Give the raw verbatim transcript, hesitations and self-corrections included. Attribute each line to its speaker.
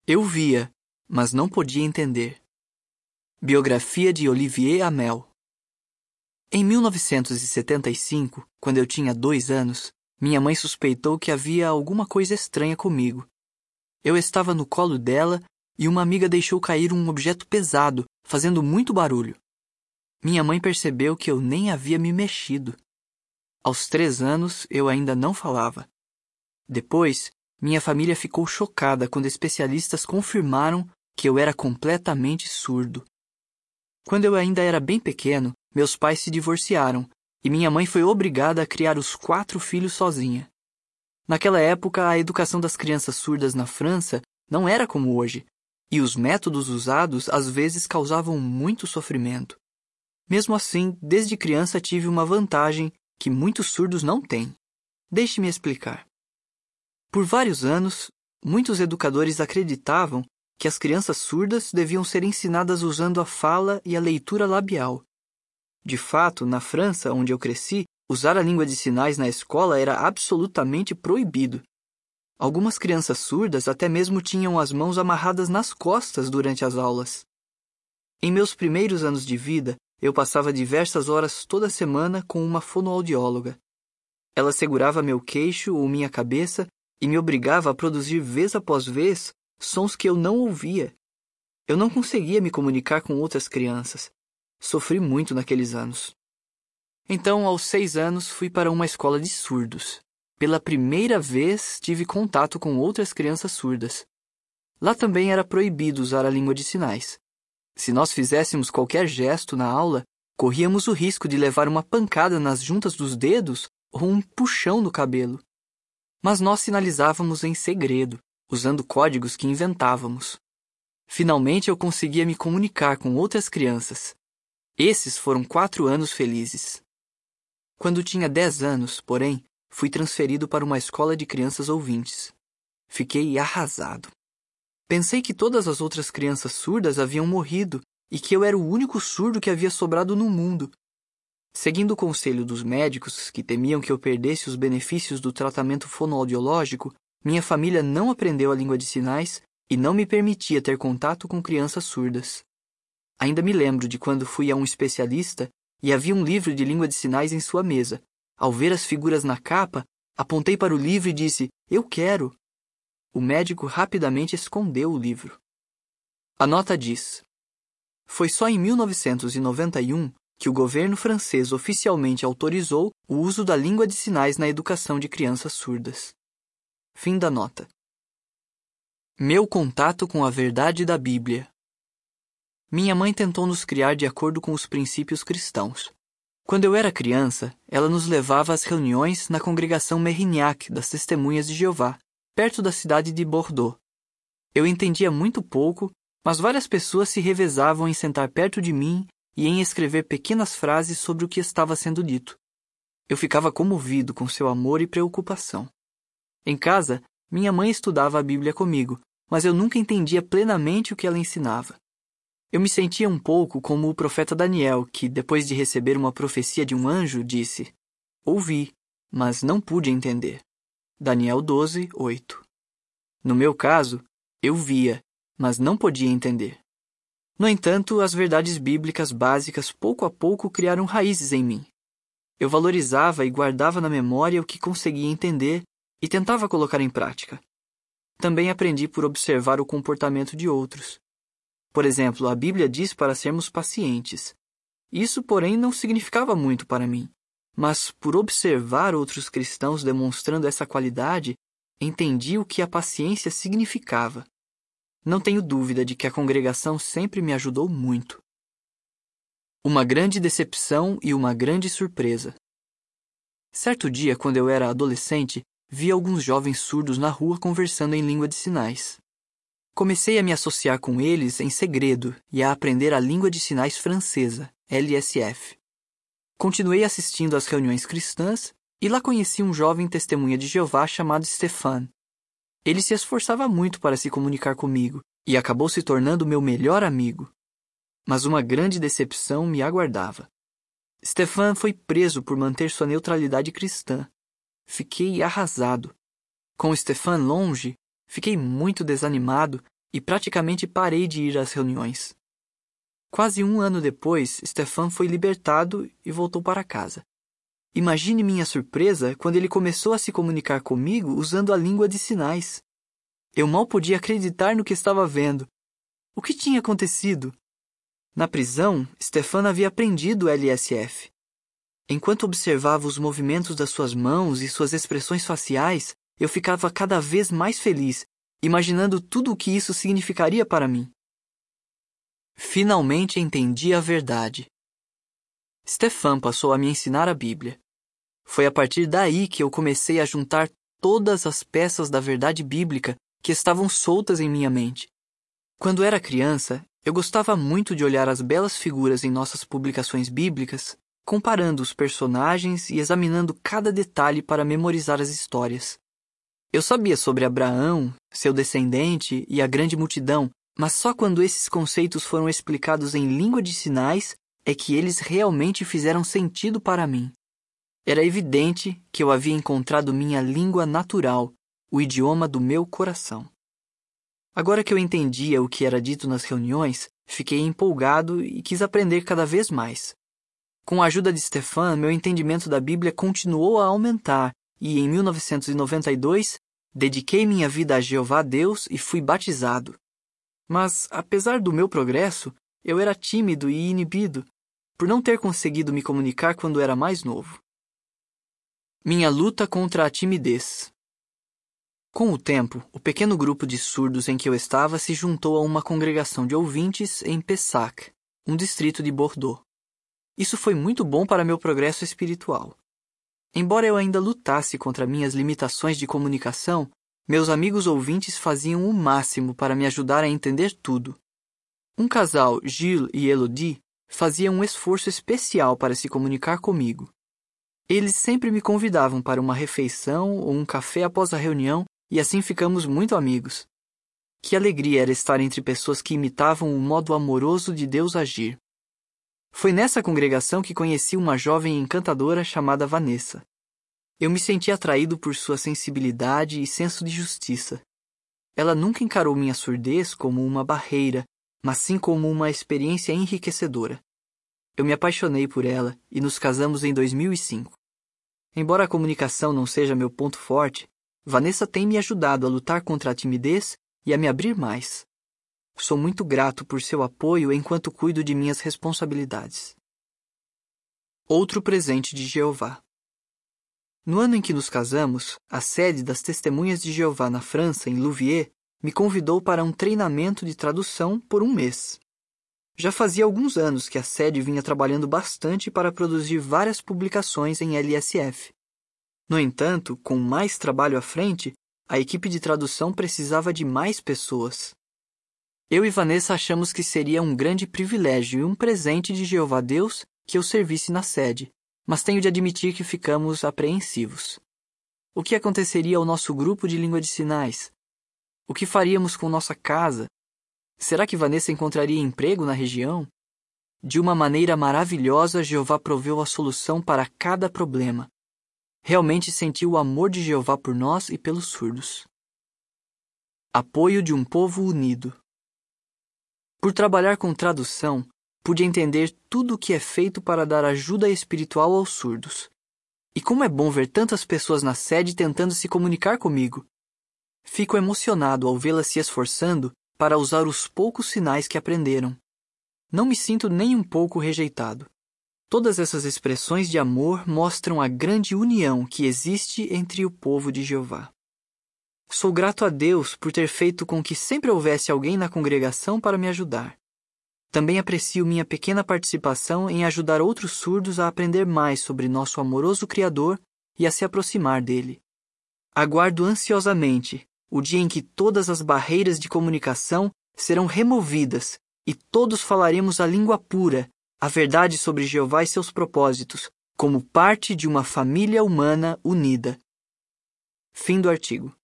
Speaker 1: Eu via, mas não podia entender. Biografia de Olivier Hamel. Em mil novecentos e setenta e cinco, quando eu tinha dois anos, minha mãe suspeitou que havia alguma coisa estranha comigo. Eu estava no colo dela e uma amiga deixou cair um objeto pesado, fazendo muito barulho. Minha mãe percebeu que eu nem havia me mexido. Aos três anos, eu ainda não falava. Depois, minha família ficou chocada quando especialistas confirmaram que eu era completamente surdo. Quando eu ainda era bem pequeno, meus pais se divorciaram e minha mãe foi obrigada a criar os quatro filhos sozinha. Naquela época, a educação das crianças surdas na França não era como hoje, e os métodos usados às vezes causavam muito sofrimento. Mesmo assim, desde criança tive uma vantagem que muitos surdos não têm. Deixe-me explicar. Por vários anos, muitos educadores acreditavam que as crianças surdas deviam ser ensinadas usando a fala e a leitura labial. De fato, na França, onde eu cresci, usar a língua de sinais na escola era absolutamente proibido. Algumas crianças surdas até mesmo tinham as mãos amarradas nas costas durante as aulas. Em meus primeiros anos de vida, eu passava diversas horas toda semana com uma fonoaudióloga. Ela segurava meu queixo ou minha cabeça e me obrigava a produzir vez após vez sons que eu não ouvia. Eu não conseguia me comunicar com outras crianças. Sofri muito naqueles anos. Então, aos seis anos, fui para uma escola de surdos. Pela primeira vez, tive contato com outras crianças surdas. Lá também era proibido usar a língua de sinais. Se nós fizéssemos qualquer gesto na aula, corríamos o risco de levar uma pancada nas juntas dos dedos ou um puxão no cabelo. Mas nós sinalizávamos em segredo, usando códigos que inventávamos. Finalmente eu conseguia me comunicar com outras crianças. Esses foram quatro anos felizes. Quando tinha dez anos, porém, fui transferido para uma escola de crianças ouvintes. Fiquei arrasado. Pensei que todas as outras crianças surdas haviam morrido e que eu era o único surdo que havia sobrado no mundo. Seguindo o conselho dos médicos, que temiam que eu perdesse os benefícios do tratamento fonoaudiológico, minha família não aprendeu a língua de sinais e não me permitia ter contato com crianças surdas. Ainda me lembro de quando fui a um especialista e havia um livro de língua de sinais em sua mesa. Ao ver as figuras na capa, apontei para o livro e disse, "Eu quero." O médico rapidamente escondeu o livro. A nota diz: foi só em mil novecentos e noventa e um que o governo francês oficialmente autorizou o uso da língua de sinais na educação de crianças surdas. Fim da nota. Meu contato com a verdade da Bíblia. Minha mãe tentou nos criar de acordo com os princípios cristãos. Quando eu era criança, ela nos levava às reuniões na congregação Mérignac das Testemunhas de Jeová, perto da cidade de Bordeaux. Eu entendia muito pouco, mas várias pessoas se revezavam em sentar perto de mim e em escrever pequenas frases sobre o que estava sendo dito. Eu ficava comovido com seu amor e preocupação. Em casa, minha mãe estudava a Bíblia comigo, mas eu nunca entendia plenamente o que ela ensinava. Eu me sentia um pouco como o profeta Daniel, que, depois de receber uma profecia de um anjo, disse, "Ouvi, mas não pude entender." Daniel doze, oito. No meu caso, eu via, mas não podia entender. No entanto, as verdades bíblicas básicas pouco a pouco criaram raízes em mim. Eu valorizava e guardava na memória o que conseguia entender e tentava colocar em prática. Também aprendi por observar o comportamento de outros. Por exemplo, a Bíblia diz para sermos pacientes. Isso, porém, não significava muito para mim. Mas, por observar outros cristãos demonstrando essa qualidade, entendi o que a paciência significava. Não tenho dúvida de que a congregação sempre me ajudou muito. Uma grande decepção e uma grande surpresa. Certo dia, quando eu era adolescente, vi alguns jovens surdos na rua conversando em língua de sinais. Comecei a me associar com eles em segredo e a aprender a língua de sinais francesa, L S F. Continuei assistindo às reuniões cristãs e lá conheci um jovem testemunha de Jeová chamado Stéphane. Ele se esforçava muito para se comunicar comigo e acabou se tornando meu melhor amigo. Mas uma grande decepção me aguardava. Stéphane foi preso por manter sua neutralidade cristã. Fiquei arrasado. Com Stéphane longe, fiquei muito desanimado e praticamente parei de ir às reuniões. Quase um ano depois, Stefan foi libertado e voltou para casa. Imagine minha surpresa quando ele começou a se comunicar comigo usando a língua de sinais. Eu mal podia acreditar no que estava vendo. O que tinha acontecido? Na prisão, Stefan havia aprendido o L S F. Enquanto observava os movimentos das suas mãos e suas expressões faciais, eu ficava cada vez mais feliz, imaginando tudo o que isso significaria para mim. Finalmente entendi a verdade. Stefan passou a me ensinar a Bíblia. Foi a partir daí que eu comecei a juntar todas as peças da verdade bíblica que estavam soltas em minha mente. Quando era criança, eu gostava muito de olhar as belas figuras em nossas publicações bíblicas, comparando os personagens e examinando cada detalhe para memorizar as histórias. Eu sabia sobre Abraão, seu descendente e a grande multidão, mas só quando esses conceitos foram explicados em língua de sinais é que eles realmente fizeram sentido para mim. Era evidente que eu havia encontrado minha língua natural, o idioma do meu coração. Agora que eu entendia o que era dito nas reuniões, fiquei empolgado e quis aprender cada vez mais. Com a ajuda de Stefan, meu entendimento da Bíblia continuou a aumentar e, em mil novecentos e noventa e dois, dediquei minha vida a Jeová Deus e fui batizado. Mas, apesar do meu progresso, eu era tímido e inibido, por não ter conseguido me comunicar quando era mais novo. Minha luta contra a timidez. Com o tempo, o pequeno grupo de surdos em que eu estava se juntou a uma congregação de ouvintes em Pessac, um distrito de Bordeaux. Isso foi muito bom para meu progresso espiritual. Embora eu ainda lutasse contra minhas limitações de comunicação, meus amigos ouvintes faziam o máximo para me ajudar a entender tudo. Um casal, Gilles e Elodie, fazia um esforço especial para se comunicar comigo. Eles sempre me convidavam para uma refeição ou um café após a reunião e assim ficamos muito amigos. Que alegria era estar entre pessoas que imitavam o modo amoroso de Deus agir. Foi nessa congregação que conheci uma jovem encantadora chamada Vanessa. Eu me senti atraído por sua sensibilidade e senso de justiça. Ela nunca encarou minha surdez como uma barreira, mas sim como uma experiência enriquecedora. Eu me apaixonei por ela e nos casamos em dois mil e cinco. Embora a comunicação não seja meu ponto forte, Vanessa tem me ajudado a lutar contra a timidez e a me abrir mais. Sou muito grato por seu apoio enquanto cuido de minhas responsabilidades. Outro presente de Jeová. No ano em que nos casamos, a sede das Testemunhas de Jeová na França, em Louviers, me convidou para um treinamento de tradução por um mês. Já fazia alguns anos que a sede vinha trabalhando bastante para produzir várias publicações em L S F. No entanto, com mais trabalho à frente, a equipe de tradução precisava de mais pessoas. Eu e Vanessa achamos que seria um grande privilégio e um presente de Jeová Deus que eu servisse na sede, mas tenho de admitir que ficamos apreensivos. O que aconteceria ao nosso grupo de língua de sinais? O que faríamos com nossa casa? Será que Vanessa encontraria emprego na região? De uma maneira maravilhosa, Jeová proveu a solução para cada problema. Realmente senti o amor de Jeová por nós e pelos surdos. Apoio de um povo unido. Por trabalhar com tradução, pude entender tudo o que é feito para dar ajuda espiritual aos surdos. E como é bom ver tantas pessoas na sede tentando se comunicar comigo. Fico emocionado ao vê-las se esforçando para usar os poucos sinais que aprenderam. Não me sinto nem um pouco rejeitado. Todas essas expressões de amor mostram a grande união que existe entre o povo de Jeová. Sou grato a Deus por ter feito com que sempre houvesse alguém na congregação para me ajudar. Também aprecio minha pequena participação em ajudar outros surdos a aprender mais sobre nosso amoroso Criador e a se aproximar dele. Aguardo ansiosamente o dia em que todas as barreiras de comunicação serão removidas e todos falaremos a língua pura, a verdade sobre Jeová e seus propósitos, como parte de uma família humana unida. Fim do artigo.